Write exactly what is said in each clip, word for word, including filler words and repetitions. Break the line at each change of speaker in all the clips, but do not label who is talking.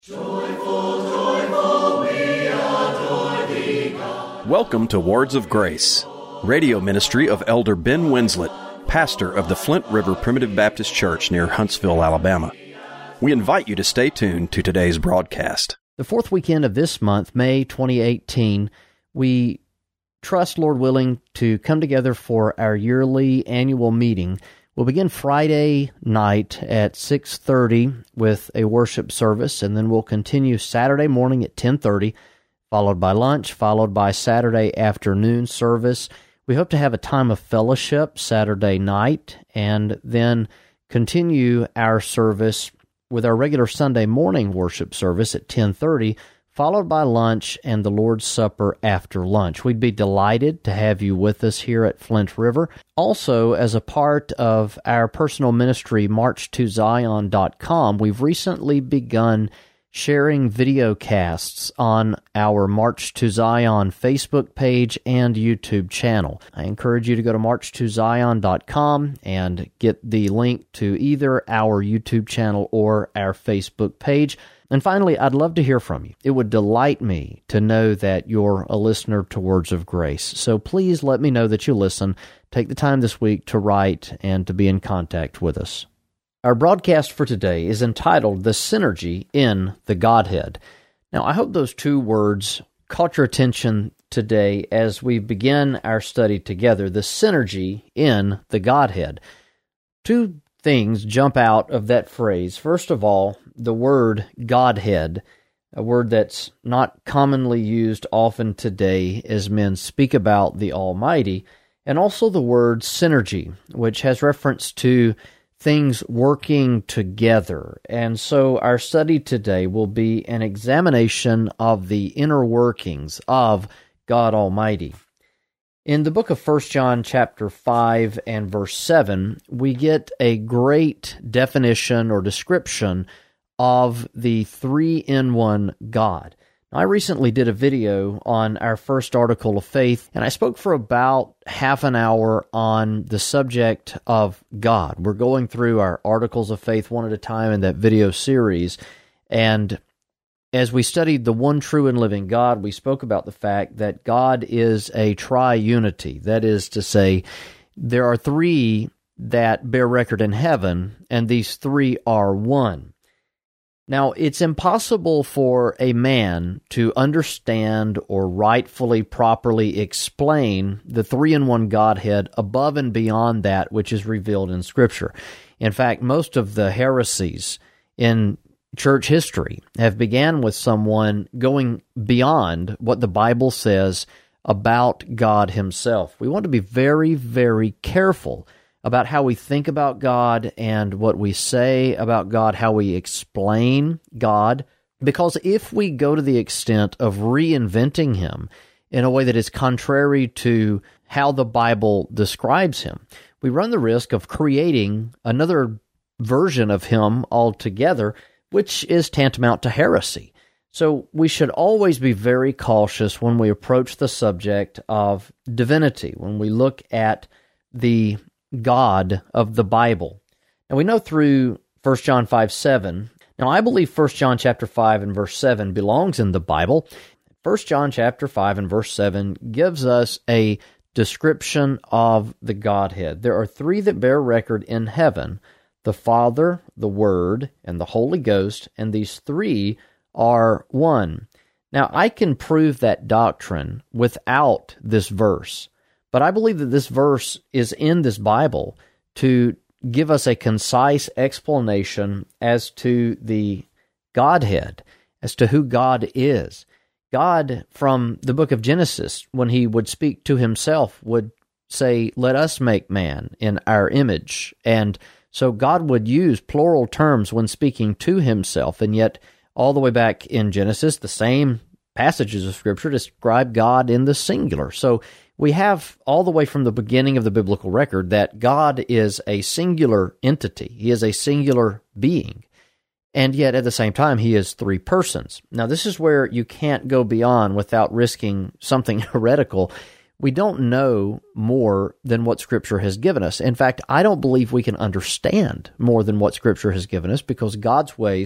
Joyful, joyful, we adore thee, God.
Welcome to Words of Grace, radio ministry of Elder Ben Winslet, pastor of the Flint River Primitive Baptist Church near Huntsville, Alabama. We invite you to stay tuned to today's broadcast.
The fourth weekend of this month, May twenty eighteen, we trust, Lord willing, to come together for our yearly annual meeting. We'll begin Friday night at six thirty with a worship service, and then we'll continue Saturday morning at ten thirty, followed by lunch, followed by Saturday afternoon service. We hope to have a time of fellowship Saturday night, and then continue our service with our regular Sunday morning worship service at ten thirty, followed by lunch and the Lord's Supper after lunch. We'd be delighted to have you with us here at Flint River. Also, as a part of our personal ministry, march to zion dot com, we've recently begun sharing video casts on our March to Zion Facebook page and YouTube channel. I encourage you to go to march to zion dot com and get the link to either our YouTube channel or our Facebook page. And finally, I'd love to hear from you. It would delight me to know that you're a listener to Words of Grace. So please let me know that you listen. Take the time this week to write and to be in contact with us. Our broadcast for today is entitled The Synergy in the Godhead. Now, I hope those two words caught your attention today as we begin our study together, the synergy in the Godhead. Two things jump out of that phrase. First of all, the word Godhead, a word that's not commonly used often today as men speak about the Almighty, and also the word synergy, which has reference to things working together. And so our study today will be an examination of the inner workings of God Almighty. In the book of First John chapter five and verse seven, we get a great definition or description of the three-in-one God. Now, I recently did a video on our first article of faith, and I spoke for about half an hour on the subject of God. We're going through our articles of faith one at a time in that video series, and as we studied the one true and living God, we spoke about the fact that God is a tri-unity. That is to say, there are three that bear record in heaven, and these three are one. Now, it's impossible for a man to understand or rightfully, properly explain the three-in-one Godhead above and beyond that which is revealed in Scripture. In fact, most of the heresies in church history have began with someone going beyond what the Bible says about God Himself. We want to be very, very careful about how we think about God and what we say about God, how we explain God, because if we go to the extent of reinventing Him in a way that is contrary to how the Bible describes Him, we run the risk of creating another version of Him altogether, which is tantamount to heresy. So we should always be very cautious when we approach the subject of divinity, when we look at the God of the Bible. Now, we know through First John five seven. Now, I believe First John chapter five and verse seven belongs in the Bible. First John chapter five and verse seven gives us a description of the Godhead. There are three that bear record in heaven: the Father, the Word, and the Holy Ghost, and these three are one. Now, I can prove that doctrine without this verse, but I believe that this verse is in this Bible to give us a concise explanation as to the Godhead, as to who God is. God, from the book of Genesis, when He would speak to Himself, would say, "Let us make man in our image." And so God would use plural terms when speaking to Himself, and yet all the way back in Genesis, the same passages of Scripture describe God in the singular. So we have all the way from the beginning of the biblical record that God is a singular entity. He is a singular being. And yet at the same time, He is three persons. Now, this is where you can't go beyond without risking something heretical. We don't know more than what Scripture has given us. In fact, I don't believe we can understand more than what Scripture has given us, because God's ways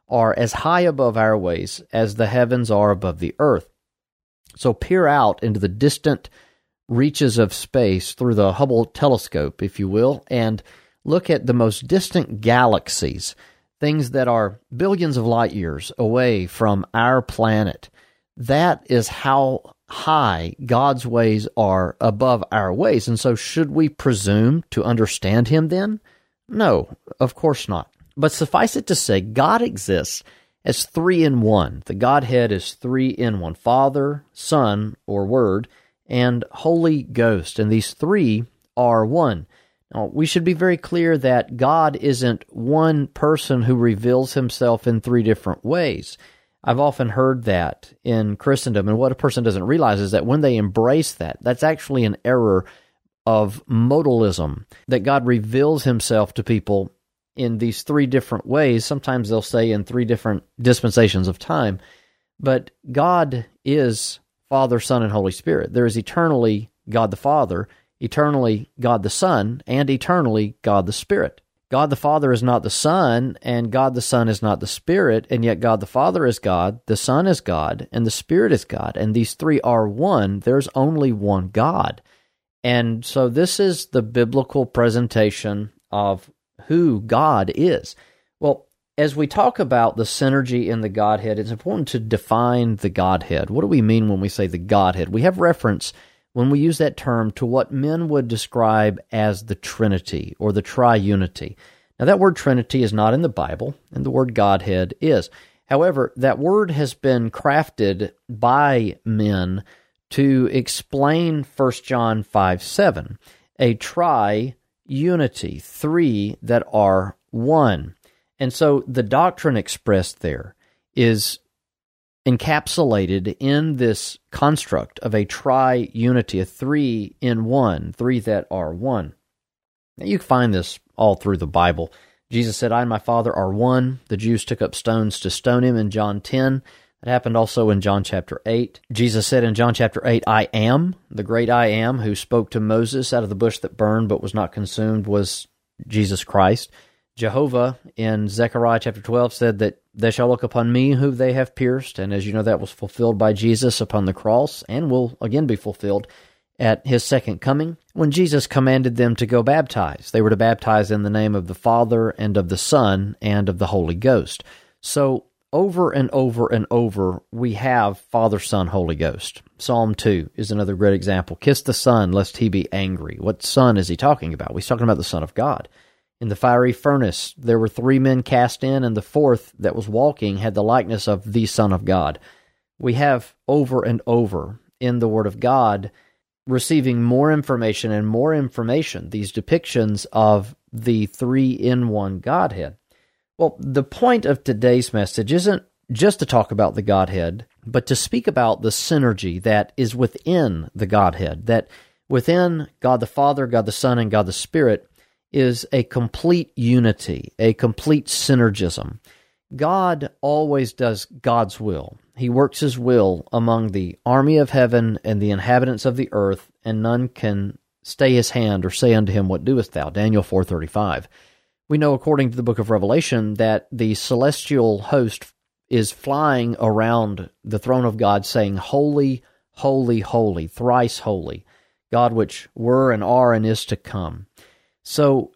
are as high above our ways as the heavens are above the earth. So peer out into the distant reaches of space through the Hubble telescope, if you will, and look at the most distant galaxies, things that are billions of light years away from our planet. That is how high God's ways are above our ways. And so should we presume to understand him then? No, of course not. But suffice it to say, God exists as three in one. The Godhead is three in one: Father, Son, or Word, and Holy Ghost. And these three are one. Now, we should be very clear that God isn't one person who reveals himself in three different ways. I've often heard that in Christendom, and what a person doesn't realize is that when they embrace that, that's actually an error of modalism, that God reveals himself to people in these three different ways. Sometimes they'll say in three different dispensations of time, but God is Father, Son, and Holy Spirit. There is eternally God the Father, eternally God the Son, and eternally God the Spirit. God the Father is not the Son, and God the Son is not the Spirit, and yet God the Father is God, the Son is God, and the Spirit is God, and these three are one. There's only one God. And so this is the biblical presentation of who God is. Well, as we talk about the synergy in the Godhead, it's important to define the Godhead. What do we mean when we say the Godhead? We have reference, when we use that term, to what men would describe as the Trinity or the triunity. Now, that word Trinity is not in the Bible, and the word Godhead is. However, that word has been crafted by men to explain First John five seven, a tri-unity, three that are one. And so the doctrine expressed there is encapsulated in this construct of a tri-unity, a three in one, three that are one. Now, you can find this all through the Bible. Jesus said, "I and my Father are one." The Jews took up stones to stone him in John ten. That happened also in John chapter eight. Jesus said in John chapter eight, "I am," the great I am, who spoke to Moses out of the bush that burned but was not consumed, was Jesus Christ. Jehovah in Zechariah chapter twelve said that they shall look upon me who they have pierced, and as you know, that was fulfilled by Jesus upon the cross, and will again be fulfilled at his second coming, when Jesus commanded them to go baptize. They were to baptize in the name of the Father, and of the Son, and of the Holy Ghost. So, over and over and over, we have Father, Son, Holy Ghost. Psalm two is another great example. "Kiss the Son, lest he be angry." What Son is he talking about? Well, he's talking about the Son of God. In the fiery furnace, there were three men cast in, and the fourth that was walking had the likeness of the Son of God. We have over and over in the Word of God receiving more information and more information, these depictions of the three-in-one Godhead. Well, the point of today's message isn't just to talk about the Godhead, but to speak about the synergy that is within the Godhead, that within God the Father, God the Son, and God the Spirit is a complete unity, a complete synergism. God always does God's will. He works his will among the army of heaven and the inhabitants of the earth, and none can stay his hand or say unto him, "What doest thou?" Daniel four thirty-five. We know, according to the book of Revelation, that the celestial host is flying around the throne of God saying, "Holy, holy, holy, thrice holy, God which were and are and is to come." So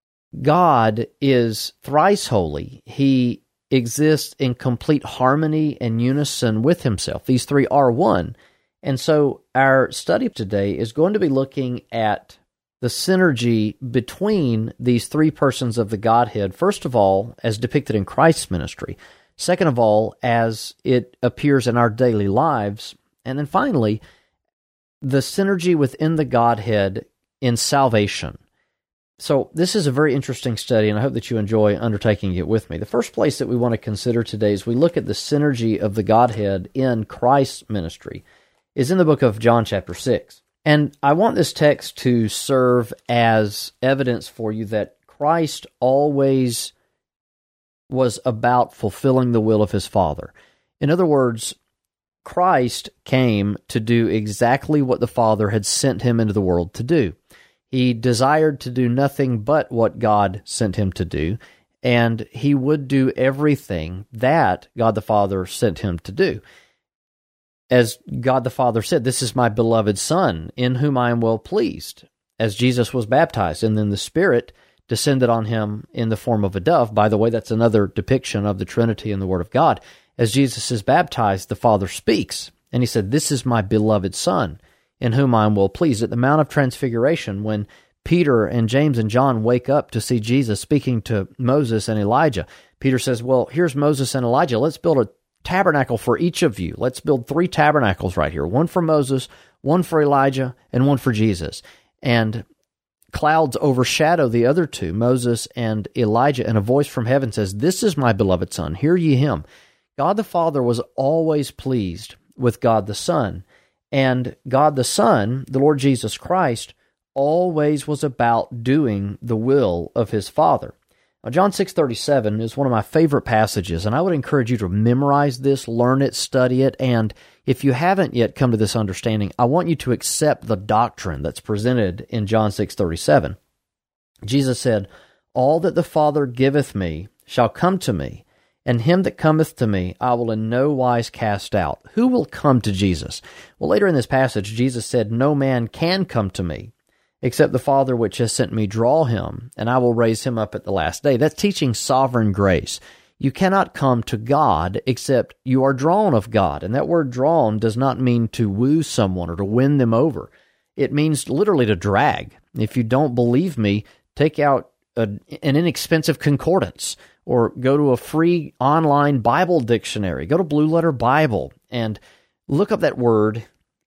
God is thrice holy. He exists in complete harmony and unison with himself. These three are one. And so our study today is going to be looking at the synergy between these three persons of the Godhead, first of all, as depicted in Christ's ministry, second of all, as it appears in our daily lives, and then finally, the synergy within the Godhead in salvation. So this is a very interesting study, and I hope that you enjoy undertaking it with me. The first place that we want to consider today as we look at the synergy of the Godhead in Christ's ministry is in the book of John chapter six. And I want this text to serve as evidence for you that Christ always was about fulfilling the will of his Father. In other words, Christ came to do exactly what the Father had sent him into the world to do. He desired to do nothing but what God sent him to do, and he would do everything that God the Father sent him to do. As God the Father said, "This is my beloved Son, in whom I am well pleased," as Jesus was baptized, and then the Spirit descended on him in the form of a dove. By the way, that's another depiction of the Trinity in the Word of God. As Jesus is baptized, the Father speaks, and he said, "This is my beloved Son, in whom I am well pleased." At the Mount of Transfiguration, when Peter and James and John wake up to see Jesus speaking to Moses and Elijah, Peter says, "Well, here's Moses and Elijah. Let's build a tabernacle for each of you. Let's build three tabernacles right here, one for Moses, one for Elijah, and one for Jesus." And clouds overshadow the other two, Moses and Elijah, and a voice from heaven says, "This is my beloved Son, hear ye him." God the Father was always pleased with God the Son, and God the Son, the Lord Jesus Christ, always was about doing the will of his Father. Now, John six thirty-seven is one of my favorite passages, and I would encourage you to memorize this, learn it, study it, and if you haven't yet come to this understanding, I want you to accept the doctrine that's presented in John six thirty-seven. Jesus said, "All that the Father giveth me shall come to me, and him that cometh to me I will in no wise cast out." Who will come to Jesus? Well, later in this passage, Jesus said, "No man can come to me, except the Father which has sent me draw him, and I will raise him up at the last day." That's teaching sovereign grace. You cannot come to God except you are drawn of God. And that word drawn does not mean to woo someone or to win them over. It means literally to drag. If you don't believe me, take out a, an inexpensive concordance or go to a free online Bible dictionary. Go to Blue Letter Bible and look up that word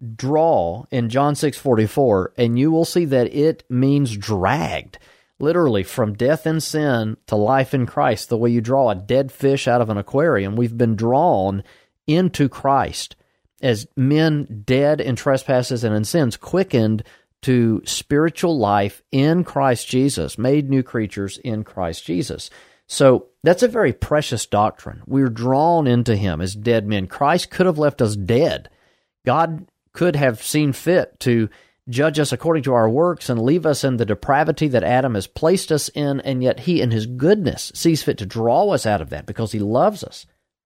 draw in John six forty-four, and you will see that it means dragged. Literally, from death and sin to life in Christ, the way you draw a dead fish out of an aquarium. We've been drawn into Christ as men dead in trespasses and in sins, quickened to spiritual life in Christ Jesus, made new creatures in Christ Jesus. So that's a very precious doctrine. We're drawn into him as dead men. Christ could have left us dead. God could have seen fit to judge us according to our works and leave us in the depravity that Adam has placed us in, and yet he, in his goodness, sees fit to draw us out of that because he loves us.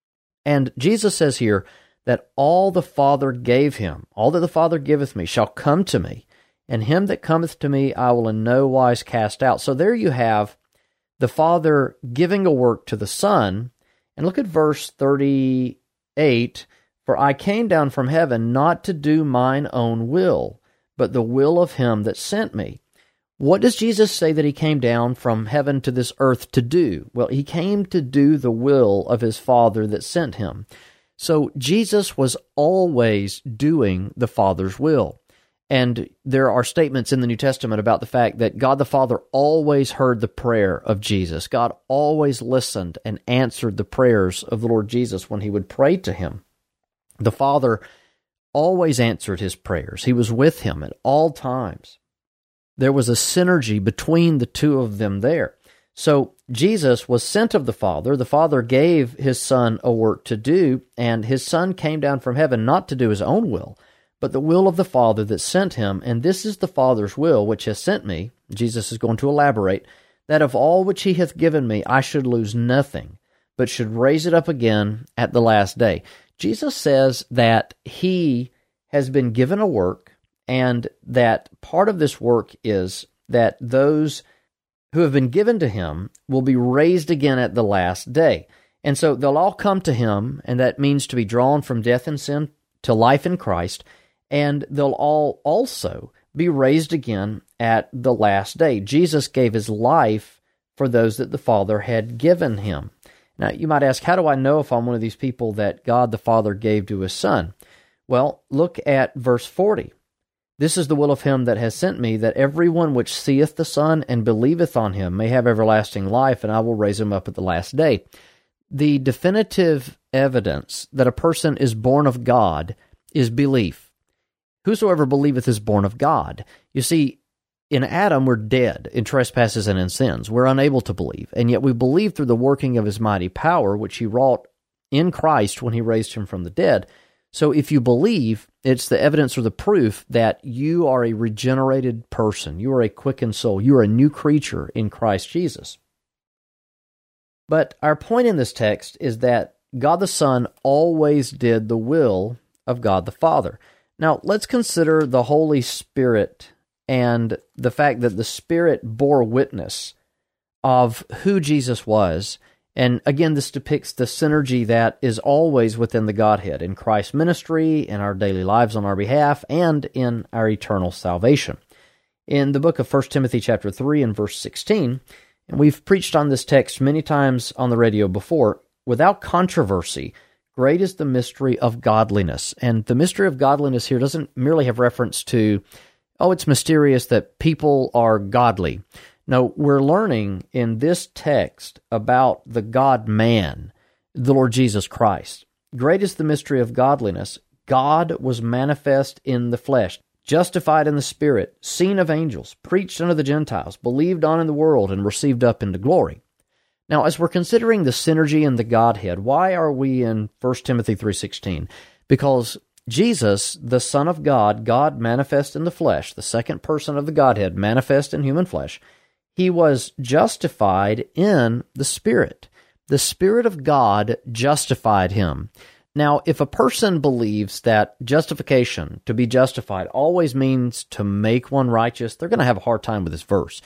And Jesus says here that all the Father gave him, all that the Father giveth me, shall come to me, and him that cometh to me I will in no wise cast out. So there you have the Father giving a work to the Son, and look at verse thirty-eight, "For I came down from heaven not to do mine own will, but the will of him that sent me." What does Jesus say that he came down from heaven to this earth to do? Well, he came to do the will of his Father that sent him. So Jesus was always doing the Father's will. And there are statements in the New Testament about the fact that God the Father always heard the prayer of Jesus. God always listened and answered the prayers of the Lord Jesus when he would pray to him. The Father always answered his prayers. He was with him at all times. There was a synergy between the two of them there. So Jesus was sent of the Father. The Father gave his Son a work to do, and his Son came down from heaven not to do his own will, but the will of the Father that sent him. And this is the Father's will which has sent me, Jesus is going to elaborate, that of all which he hath given me I should lose nothing, but should raise it up again at the last day. Jesus says that he has been given a work, and that part of this work is that those who have been given to him will be raised again at the last day. And so they'll all come to him, and that means to be drawn from death and sin to life in Christ, and they'll all also be raised again at the last day. Jesus gave his life for those that the Father had given him. Now, you might ask, how do I know if I'm one of these people that God the Father gave to his Son? Well, look at verse forty. "This is the will of him that has sent me, that every one which seeth the Son and believeth on him may have everlasting life, and I will raise him up at the last day." The definitive evidence that a person is born of God is belief. Whosoever believeth is born of God. You see, in Adam, we're dead in trespasses and in sins. We're unable to believe, and yet we believe through the working of his mighty power, which he wrought in Christ when he raised him from the dead. So if you believe, it's the evidence or the proof that you are a regenerated person. You are a quickened soul. You are a new creature in Christ Jesus. But our point in this text is that God the Son always did the will of God the Father. Now, let's consider the Holy Spirit and the fact that the Spirit bore witness of who Jesus was. And again, this depicts the synergy that is always within the Godhead in Christ's ministry, in our daily lives on our behalf, and in our eternal salvation. In the book of First Timothy chapter three and verse sixteen, and we've preached on this text many times on the radio before, without controversy, great is the mystery of godliness. And the mystery of godliness here doesn't merely have reference to, oh, it's mysterious that people are godly. No, we're learning in this text about the God-man, the Lord Jesus Christ. Great is the mystery of godliness. God was manifest in the flesh, justified in the Spirit, seen of angels, preached unto the Gentiles, believed on in the world, and received up into glory. Now, as we're considering the synergy in the Godhead, why are we in First Timothy three sixteen? Because Jesus, the Son of God, God manifest in the flesh, the second person of the Godhead, manifest in human flesh, he was justified in the Spirit. The Spirit of God justified him. Now, if a person believes that justification, to be justified, always means to make one righteous, they're going to have a hard time with this verse.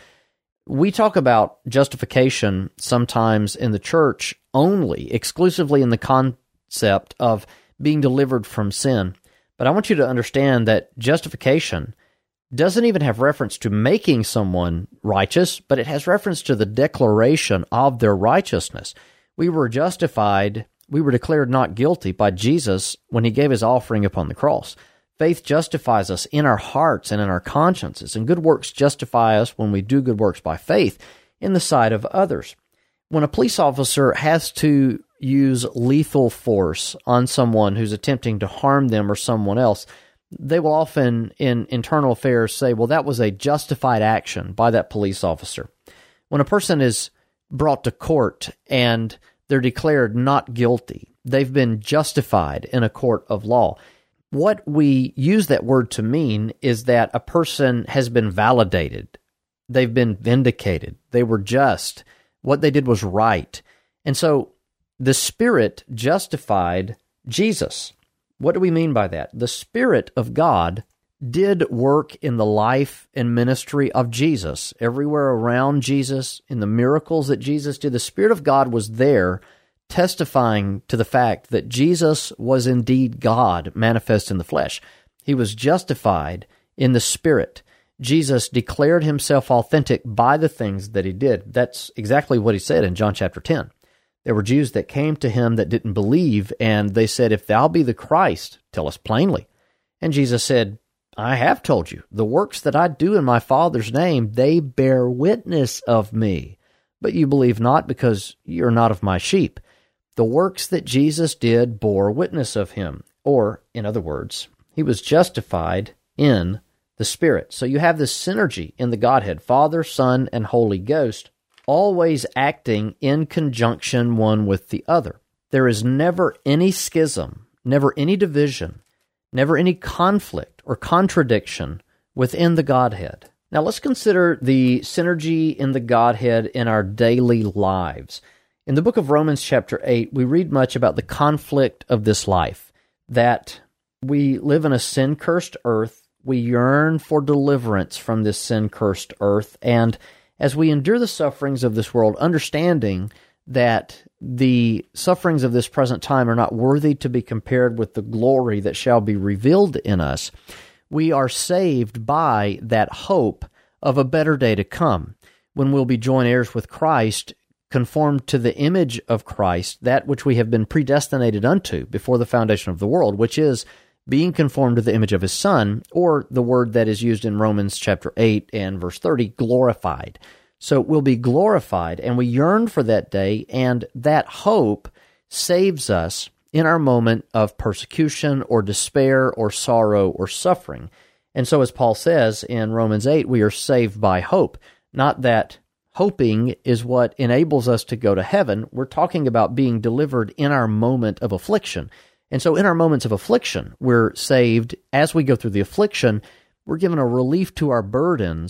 We talk about justification sometimes in the church only, exclusively in the concept of being delivered from sin. But I want you to understand that justification doesn't even have reference to making someone righteous, but it has reference to the declaration of their righteousness. We were justified, we were declared not guilty by Jesus when he gave his offering upon the cross. Faith justifies us in our hearts and in our consciences, and good works justify us when we do good works by faith in the sight of others. When a police officer has to use lethal force on someone who's attempting to harm them or someone else, they will often, in internal affairs, say, well, that was a justified action by that police officer. When a person is brought to court and they're declared not guilty, they've been justified in a court of law. What we use that word to mean is that a person has been validated. They've been vindicated. They were just. What they did was right. And so the Spirit justified Jesus. What do we mean by that? The Spirit of God did work in the life and ministry of Jesus. Everywhere around Jesus, in the miracles that Jesus did, the Spirit of God was there testifying to the fact that Jesus was indeed God manifest in the flesh. He was justified in the Spirit. Jesus declared himself authentic by the things that he did. That's exactly what he said in John chapter ten. There were Jews that came to him that didn't believe, and they said, if thou be the Christ, tell us plainly. And Jesus said, I have told you, the works that I do in my Father's name, they bear witness of me. But you believe not, because you are not of my sheep. The works that Jesus did bore witness of him. Or, in other words, he was justified in the Spirit. So you have this synergy in the Godhead, Father, Son, and Holy Ghost, always acting in conjunction one with the other. There is never any schism, never any division, never any conflict or contradiction within the Godhead. Now let's consider the synergy in the Godhead in our daily lives. In the book of Romans chapter eight, we read much about the conflict of this life, that we live in a sin-cursed earth, we yearn for deliverance from this sin-cursed earth, and as we endure the sufferings of this world, understanding that the sufferings of this present time are not worthy to be compared with the glory that shall be revealed in us, we are saved by that hope of a better day to come, when we'll be joint heirs with Christ, conformed to the image of Christ, that which we have been predestinated unto before the foundation of the world, which is being conformed to the image of his Son, or the word that is used in Romans chapter eight and verse thirty, glorified. So we'll be glorified, and we yearn for that day, and that hope saves us in our moment of persecution or despair or sorrow or suffering. And so as Paul says in Romans eight, we are saved by hope. Not that hoping is what enables us to go to heaven. We're talking about being delivered in our moment of affliction. And so in our moments of affliction, we're saved. As we go through the affliction, we're given a relief to our burdens,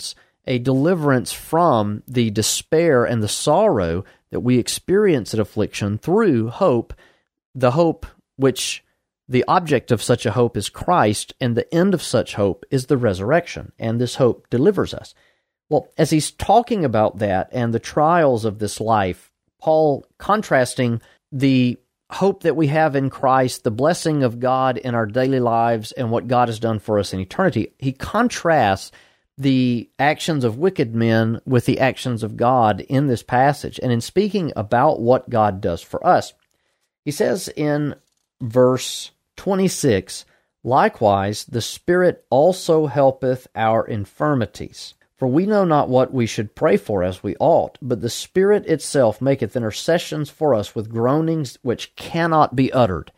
a deliverance from the despair and the sorrow that we experience at affliction through hope, the hope which the object of such a hope is Christ, and the end of such hope is the resurrection, and this hope delivers us. Well, as he's talking about that and the trials of this life, Paul contrasting the hope that we have in Christ, the blessing of God in our daily lives, and what God has done for us in eternity, he contrasts the actions of wicked men with the actions of God in this passage. And in speaking about what God does for us, he says in verse twenty-six, "Likewise, the Spirit also helpeth our infirmities. For we know not what we should pray for as we ought, but the Spirit itself maketh intercessions for us with groanings which cannot be uttered."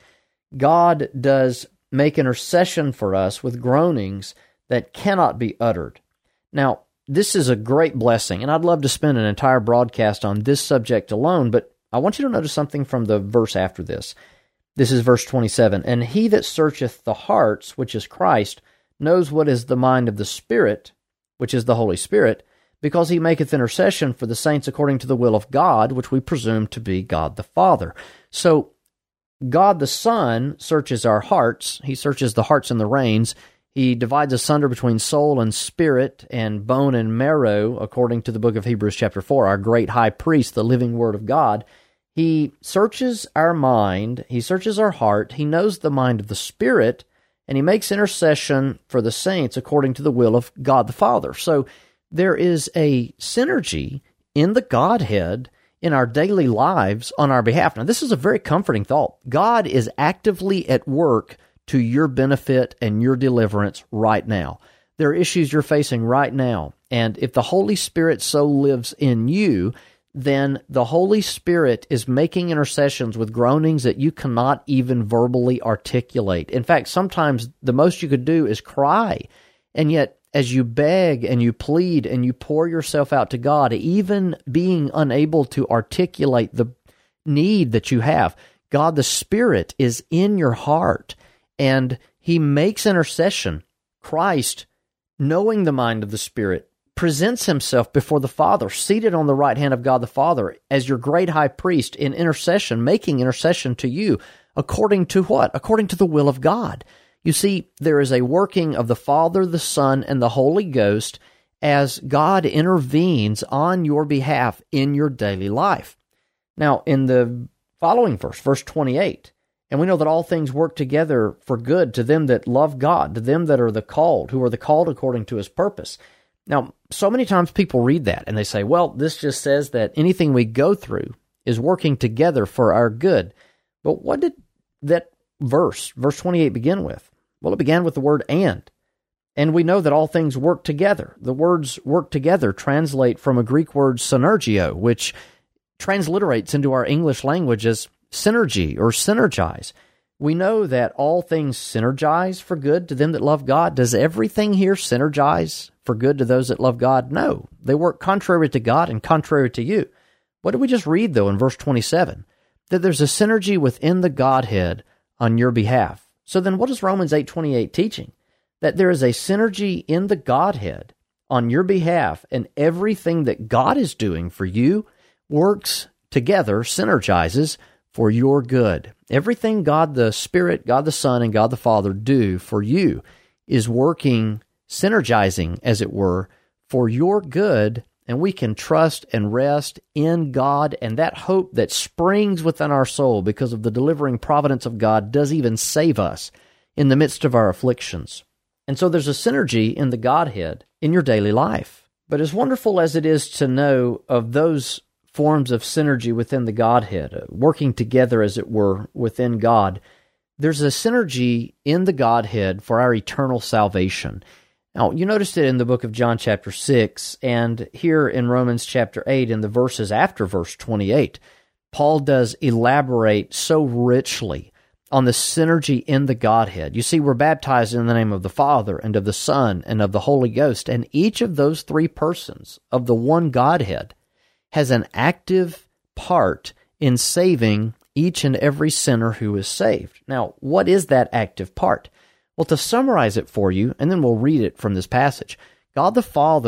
God does make intercession for us with groanings that cannot be uttered. Now, this is a great blessing, and I'd love to spend an entire broadcast on this subject alone, but I want you to notice something from the verse after this. This is verse twenty-seven. "And he that searcheth the hearts, which is Christ, knows what is the mind of the Spirit, which is the Holy Spirit, because he maketh intercession for the saints according to the will of God, which we presume to be God the Father." So, God the Son searches our hearts. He searches the hearts and the reins. He divides asunder between soul and spirit and bone and marrow, according to the book of Hebrews chapter four, our great high priest, the living Word of God. He searches our mind. He searches our heart. He knows the mind of the Spirit, and he makes intercession for the saints according to the will of God the Father. So there is a synergy in the Godhead in our daily lives on our behalf. Now, this is a very comforting thought. God is actively at work to your benefit and your deliverance right now. There are issues you're facing right now, and if the Holy Spirit so lives in you, then the Holy Spirit is making intercessions with groanings that you cannot even verbally articulate. In fact, sometimes the most you could do is cry, and yet as you beg and you plead and you pour yourself out to God, even being unable to articulate the need that you have, God the Spirit is in your heart, and he makes intercession. Christ, knowing the mind of the Spirit, presents himself before the Father, seated on the right hand of God the Father, as your great high priest in intercession, making intercession to you, according to what? According to the will of God. You see, there is a working of the Father, the Son, and the Holy Ghost as God intervenes on your behalf in your daily life. Now, in the following verse, verse twenty-eight, "And we know that all things work together for good to them that love God, to them that are the called, who are the called according to his purpose." Now, so many times people read that and they say, well, this just says that anything we go through is working together for our good. But what did that verse, verse twenty-eight, begin with? Well, it began with the word "and." And we know that all things work together. The words "work together" translate from a Greek word synergio, which transliterates into our English language as synergy or synergize. We know that all things synergize for good to them that love God. Does everything here synergize for good to those that love God? No. They work contrary to God and contrary to you. What did we just read, though, in verse twenty-seven? That there's a synergy within the Godhead on your behalf. So then what is Romans eight twenty-eight teaching? That there is a synergy in the Godhead on your behalf, and everything that God is doing for you works together, synergizes for your good. Everything God the Spirit, God the Son, and God the Father do for you is working, synergizing, as it were, for your good, and we can trust and rest in God, and that hope that springs within our soul because of the delivering providence of God does even save us in the midst of our afflictions. And so there's a synergy in the Godhead in your daily life. But as wonderful as it is to know of those forms of synergy within the Godhead, uh, working together, as it were, within God, there's a synergy in the Godhead for our eternal salvation. Now, you noticed it in the book of John chapter six, and here in Romans chapter eight, in the verses after verse twenty-eight, Paul does elaborate so richly on the synergy in the Godhead. You see, we're baptized in the name of the Father, and of the Son, and of the Holy Ghost, and each of those three persons of the one Godhead has an active part in saving each and every sinner who is saved. Now, what is that active part? Well, to summarize it for you, and then we'll read it from this passage, God the Father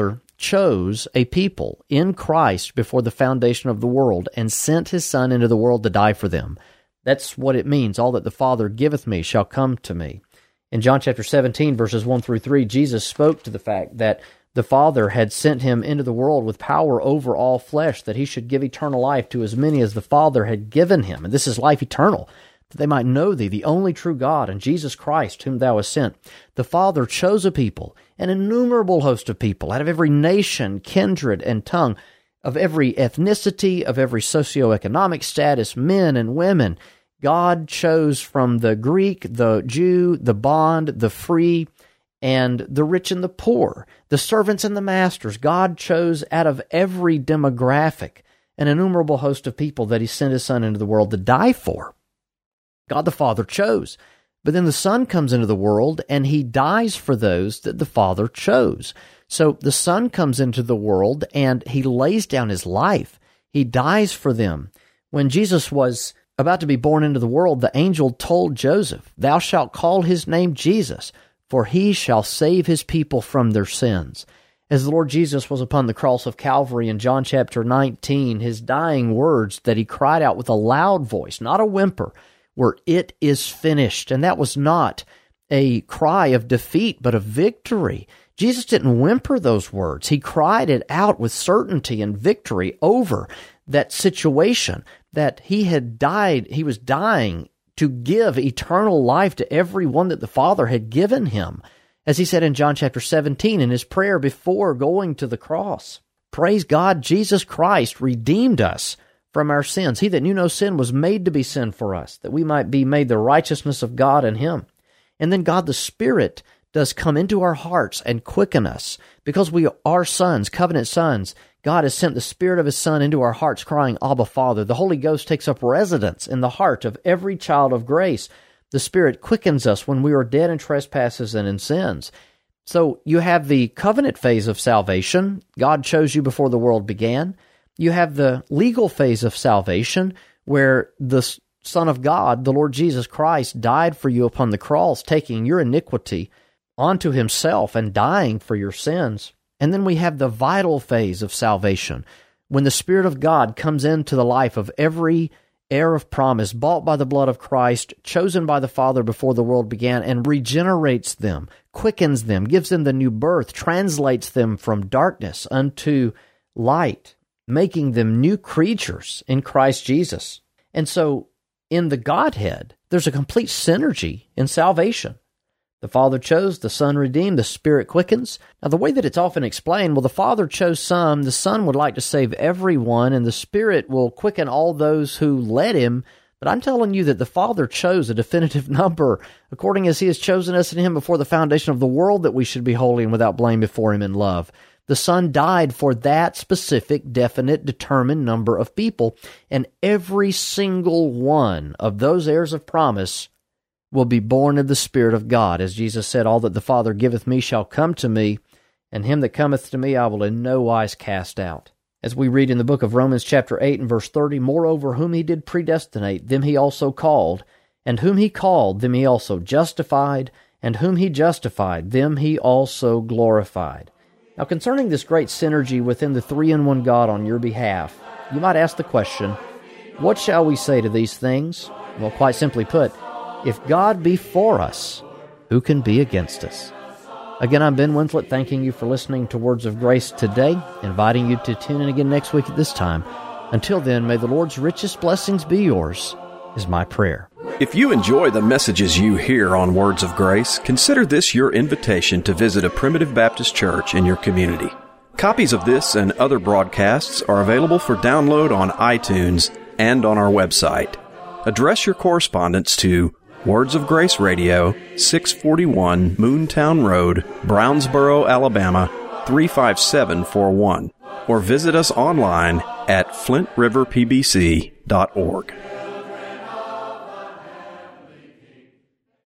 chose a people in Christ before the foundation of the world and sent his Son into the world to die for them. That's what it means. All that the Father giveth me shall come to me. In John chapter seventeen, verses one through three, Jesus spoke to the fact that the Father had sent him into the world with power over all flesh, that he should give eternal life to as many as the Father had given him. And this is life eternal, that they might know thee, the only true God, and Jesus Christ, whom thou hast sent. The Father chose a people, an innumerable host of people, out of every nation, kindred, and tongue, of every ethnicity, of every socioeconomic status, men and women. God chose from the Greek, the Jew, the bond, the free, and the rich and the poor, the servants and the masters. God chose out of every demographic an innumerable host of people that he sent his Son into the world to die for. God the Father chose. But then the Son comes into the world, and he dies for those that the Father chose. So the Son comes into the world, and he lays down his life. He dies for them. When Jesus was about to be born into the world, the angel told Joseph, "Thou shalt call his name Jesus, for he shall save his people from their sins." As the Lord Jesus was upon the cross of Calvary in John chapter nineteen, his dying words that he cried out with a loud voice, not a whimper, were, "It is finished." And that was not a cry of defeat, but of victory. Jesus didn't whimper those words. He cried it out with certainty and victory over that situation, that he had died, he was dying to give eternal life to everyone that the Father had given him. As he said in John chapter seventeen in his prayer before going to the cross, "Praise God, Jesus Christ redeemed us from our sins. He that knew no sin was made to be sin for us, that we might be made the righteousness of God in him." And then God the Spirit does come into our hearts and quicken us. Because we are sons, covenant sons, God has sent the Spirit of his Son into our hearts, crying, "Abba, Father." The Holy Ghost takes up residence in the heart of every child of grace. The Spirit quickens us when we are dead in trespasses and in sins. So you have the covenant phase of salvation. God chose you before the world began. You have the legal phase of salvation, where the Son of God, the Lord Jesus Christ, died for you upon the cross, taking your iniquity onto himself and dying for your sins. And then we have the vital phase of salvation, when the Spirit of God comes into the life of every heir of promise, bought by the blood of Christ, chosen by the Father before the world began, and regenerates them, quickens them, gives them the new birth, translates them from darkness unto light, making them new creatures in Christ Jesus. And so, in the Godhead, there's a complete synergy in salvation. The Father chose, the Son redeemed, the Spirit quickens. Now, the way that it's often explained, well, the Father chose some, the Son would like to save everyone, and the Spirit will quicken all those who led him. But I'm telling you that the Father chose a definitive number, according as he has chosen us in him before the foundation of the world, that we should be holy and without blame before him in love. The Son died for that specific, definite, determined number of people, and every single one of those heirs of promise will be born of the Spirit of God. As Jesus said, "All that the Father giveth me shall come to me, and him that cometh to me I will in no wise cast out." As we read in the book of Romans chapter eight and verse thirty, "Moreover, whom he did predestinate, them he also called, and whom he called, them he also justified, and whom he justified, them he also glorified." Now, concerning this great synergy within the three-in-one God on your behalf, you might ask the question, what shall we say to these things? Well, quite simply put, if God be for us, who can be against us? Again, I'm Ben Winslet, thanking you for listening to Words of Grace today, inviting you to tune in again next week at this time. Until then, may the Lord's richest blessings be yours, is my prayer.
If you enjoy the messages you hear on Words of Grace, consider this your invitation to visit a Primitive Baptist church in your community. Copies of this and other broadcasts are available for download on iTunes and on our website. Address your correspondence to Words of Grace Radio, six forty-one Moontown Road, Brownsboro, Alabama, three five seven four one, or visit us online at flint river p b c dot org.